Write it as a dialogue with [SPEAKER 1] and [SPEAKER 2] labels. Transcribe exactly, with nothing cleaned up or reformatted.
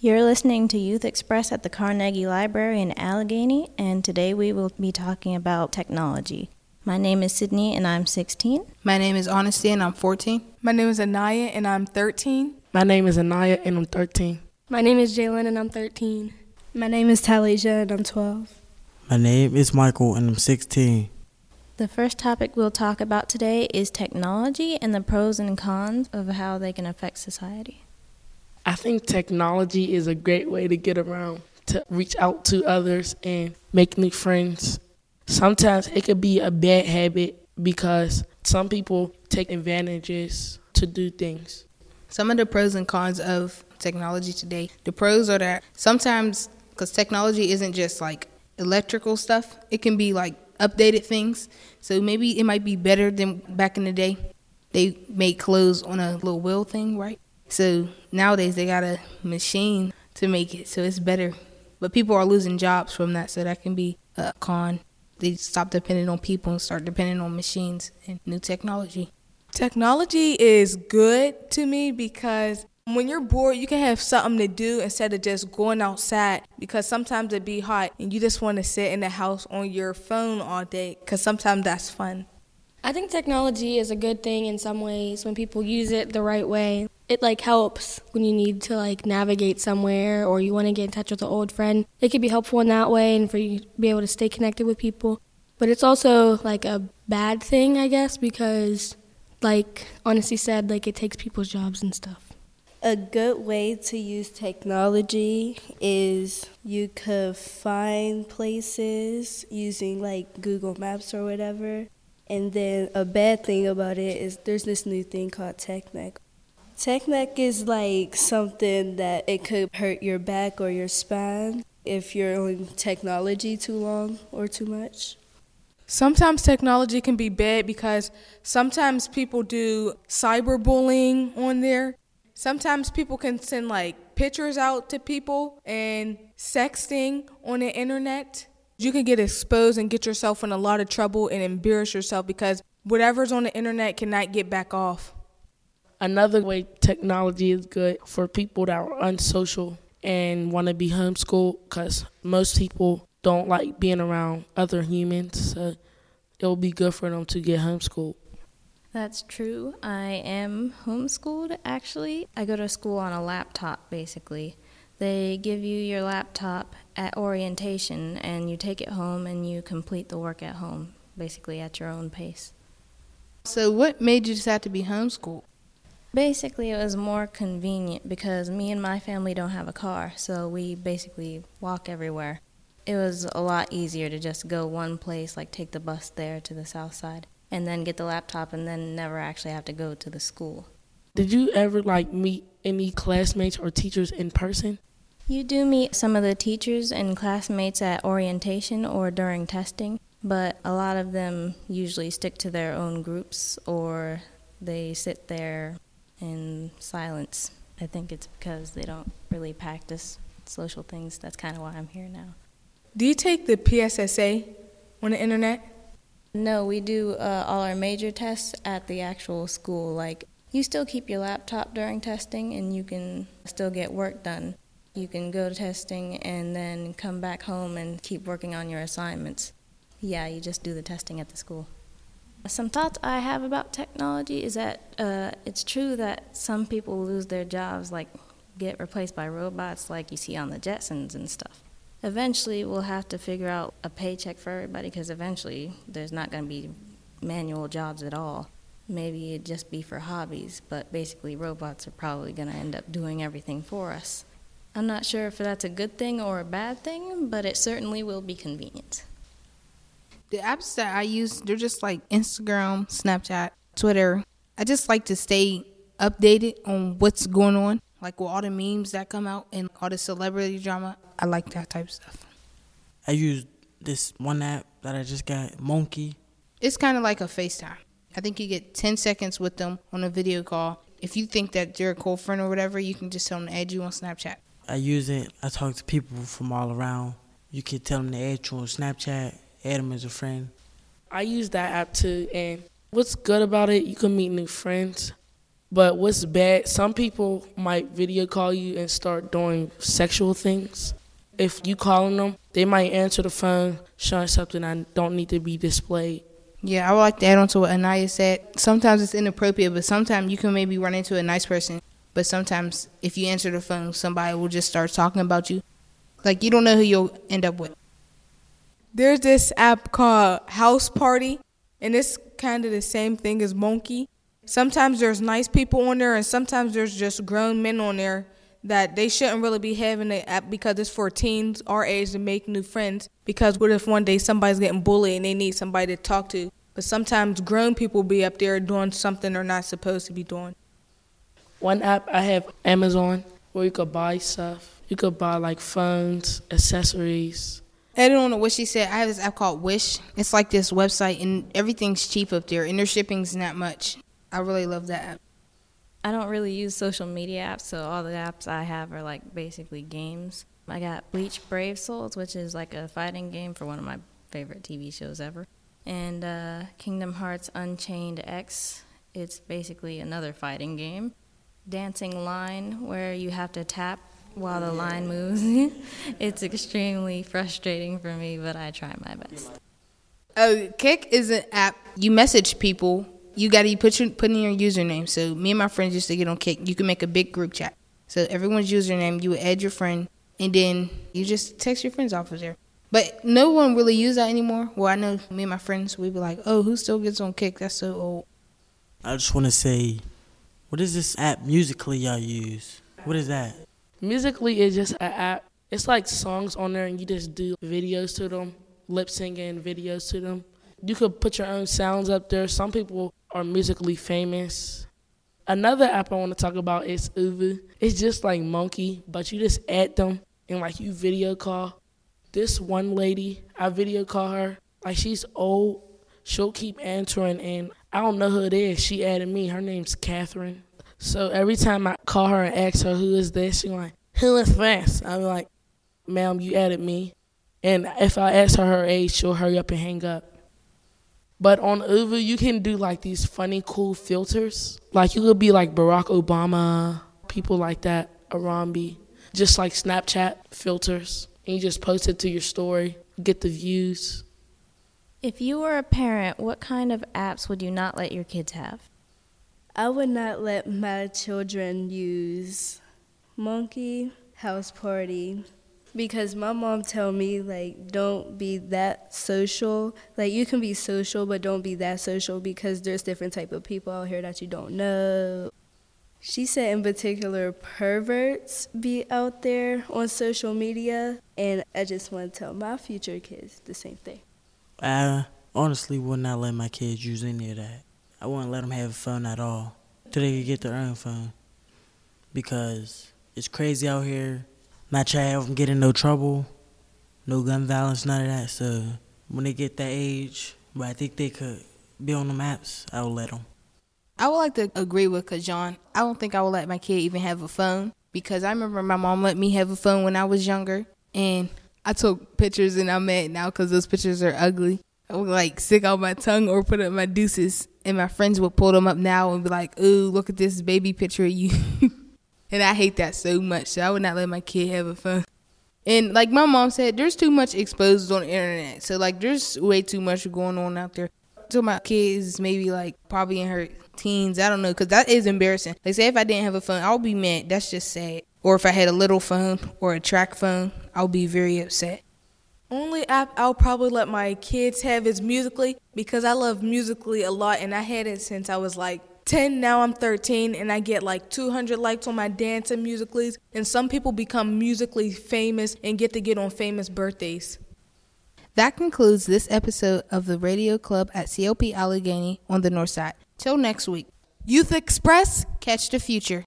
[SPEAKER 1] You're listening to Youth Express at the Carnegie Library in Allegheny, and today we will be talking about technology. My name is Sydney, and I'm sixteen.
[SPEAKER 2] My name is Honesty, and I'm fourteen.
[SPEAKER 3] My name is Anaya, and I'm thirteen.
[SPEAKER 4] My name is Anaya, and I'm thirteen.
[SPEAKER 5] My name is Jalen, and I'm thirteen.
[SPEAKER 6] My name is Talia, and I'm twelve.
[SPEAKER 7] My name is Michael, and I'm sixteen.
[SPEAKER 1] The first topic we'll talk about today is technology and the pros and cons of how they can affect society.
[SPEAKER 4] I think technology is a great way to get around, to reach out to others and make new friends. Sometimes it could be a bad habit because some people take advantages to do things.
[SPEAKER 2] Some of the pros and cons of technology today. The pros are that sometimes, because technology isn't just like electrical stuff, it can be like updated things. So maybe it might be better than back in the day. They made clothes on a little wheel thing, right? So nowadays they got a machine to make it, so it's better. But people are losing jobs from that, so that can be a con. They stop depending on people and start depending on machines and new technology.
[SPEAKER 3] Technology is good to me because when you're bored, you can have something to do instead of just going outside, because sometimes it be hot and you just want to sit in the house on your phone all day, because sometimes that's fun.
[SPEAKER 5] I think technology is a good thing in some ways when people use it the right way. It like helps when you need to like navigate somewhere or you want to get in touch with an old friend. It could be helpful in that way and for you to be able to stay connected with people. But it's also like a bad thing, I guess, because like Honesty said, like it takes people's jobs and stuff.
[SPEAKER 6] A good way to use technology is you could find places using like Google Maps or whatever. And then a bad thing about it is there's this new thing called tech neck. Tech neck is like something that it could hurt your back or your spine if you're on technology too long or too much.
[SPEAKER 3] Sometimes technology can be bad because sometimes people do cyberbullying on there. Sometimes people can send like pictures out to people and sexting on the internet. You can get exposed and get yourself in a lot of trouble and embarrass yourself because whatever's on the internet cannot get back off.
[SPEAKER 4] Another way technology is good for people that are unsocial and want to be homeschooled, because most people don't like being around other humans, so it'll be good for them to get homeschooled.
[SPEAKER 1] That's true. I am homeschooled, actually. I go to school on a laptop, basically. They give you your laptop at orientation, and you take it home and you complete the work at home, basically at your own pace.
[SPEAKER 2] So what made you decide to be homeschooled?
[SPEAKER 1] Basically, it was more convenient because me and my family don't have a car, so we basically walk everywhere. It was a lot easier to just go one place, like take the bus there to the south side, and then get the laptop and then never actually have to go to the school.
[SPEAKER 4] Did you ever like meet any classmates or teachers in person?
[SPEAKER 1] You do meet some of the teachers and classmates at orientation or during testing, but a lot of them usually stick to their own groups or they sit there in silence. I think it's because they don't really practice social things. That's kind of why I'm here now.
[SPEAKER 3] Do you take the P S S A on the internet?
[SPEAKER 1] No, we do uh, all our major tests at the actual school. Like, you still keep your laptop during testing and you can still get work done. You can go to testing and then come back home and keep working on your assignments. Yeah, you just do the testing at the school. Some thoughts I have about technology is that uh, it's true that some people lose their jobs, like get replaced by robots like you see on the Jetsons and stuff. Eventually, we'll have to figure out a paycheck for everybody because eventually there's not going to be manual jobs at all. Maybe it'd just be for hobbies, but basically robots are probably going to end up doing everything for us. I'm not sure if that's a good thing or a bad thing, but it certainly will be convenient.
[SPEAKER 2] The apps that I use, they're just like Instagram, Snapchat, Twitter. I just like to stay updated on what's going on, like with all the memes that come out and all the celebrity drama. I like that type of stuff.
[SPEAKER 7] I use this one app that I just got, Monkey.
[SPEAKER 2] It's kind of like a FaceTime. I think you get ten seconds with them on a video call. If you think that they're a cool friend or whatever, you can just tell them to add you on Snapchat.
[SPEAKER 7] I use it. I talk to people from all around. You can tell them to add you on Snapchat, add them as a friend.
[SPEAKER 4] I use that app too, and what's good about it, you can meet new friends. But what's bad, some people might video call you and start doing sexual things. If you calling them, they might answer the phone showing something that don't need to be displayed.
[SPEAKER 2] Yeah, I would like to add on to what Anaya said. Sometimes it's inappropriate, but sometimes you can maybe run into a nice person. But sometimes if you answer the phone, somebody will just start talking about you. Like, you don't know who you'll end up with.
[SPEAKER 3] There's this app called House Party, and it's kind of the same thing as Monkey. Sometimes there's nice people on there, and sometimes there's just grown men on there that they shouldn't really be having the app because it's for teens our age to make new friends. Because what if one day somebody's getting bullied and they need somebody to talk to? But sometimes grown people be up there doing something they're not supposed to be doing.
[SPEAKER 4] One app I have, Amazon, where you could buy stuff. You could buy like phones, accessories.
[SPEAKER 2] Adding on to what she said, I have this app called Wish. It's like this website, and everything's cheap up there, and their shipping's not much. I really love that app.
[SPEAKER 1] I don't really use social media apps, so all the apps I have are like basically games. I got Bleach Brave Souls, which is like a fighting game for one of my favorite T V shows ever. And uh, Kingdom Hearts Unchained X, it's basically another fighting game. Dancing Line, where you have to tap while the line moves. It's extremely frustrating for me, but I try my best.
[SPEAKER 2] Oh, Kik is an app. You message people. You got to put your, put in your username. So me and my friends used to get on Kik. You can make a big group chat. So everyone's username, you would add your friend, and then you just text your friends off of there. But no one really uses that anymore. Well, I know me and my friends, we'd be like, oh, who still gets on Kik? That's so old.
[SPEAKER 7] I just want to say, what is this app Musically y'all use? What is that?
[SPEAKER 4] Musically is just an app. It's like songs on there, and you just do videos to them, lip singing videos to them. You could put your own sounds up there. Some people are musically famous. Another app I want to talk about is Uvu. It's just like Monkey, but you just add them and like you video call. This one lady, I video call her. Like, she's old. She'll keep answering, and I don't know who it is. She added me. Her name's Catherine. So every time I call her and ask her who is this, she's like, who is this? I'm like, ma'am, you added me. And if I ask her her age, she'll hurry up and hang up. But on Uvu, you can do like these funny, cool filters. Like, you could be like Barack Obama, people like that, Arambi. Just like Snapchat filters. And you just post it to your story, get the views.
[SPEAKER 1] If you were a parent, what kind of apps would you not let your kids have?
[SPEAKER 6] I would not let my children use Monkey, House Party, because my mom tell me, like, don't be that social. Like, you can be social, but don't be that social because there's different type of people out here that you don't know. She said in particular perverts be out there on social media, and I just want to tell my future kids the same thing.
[SPEAKER 7] I honestly would not let my kids use any of that. I wouldn't let them have a phone at all till they could get their own phone, because it's crazy out here. Not trying to have them get in no trouble, no gun violence, none of that. So when they get that age, but I think they could be on them apps, I would let them.
[SPEAKER 2] I would like to agree with Kajan. I don't think I would let my kid even have a phone, because I remember my mom let me have a phone when I was younger, and I took pictures and I'm mad now because those pictures are ugly. I would like stick out my tongue or put up my deuces, and my friends would pull them up now and be like, ooh, look at this baby picture of you. And I hate that so much, so I would not let my kid have a phone. And like my mom said, there's too much exposed on the internet. So like there's way too much going on out there. So my kids maybe like probably in her teens, I don't know, because that is embarrassing. Like, say if I didn't have a phone, I'll be mad. That's just sad. Or if I had a little phone or a track phone, I'll be very upset.
[SPEAKER 3] Only app I'll probably let my kids have is Musically, because I love Musically a lot, and I had it since I was like ten. Now I'm thirteen, and I get like two hundred likes on my dance and Musicallys, and some people become Musically famous and get to get on famous birthdays.
[SPEAKER 2] That concludes this episode of the Radio Club at C O P Allegheny on the North Side. Till next week. Youth Express, catch the future.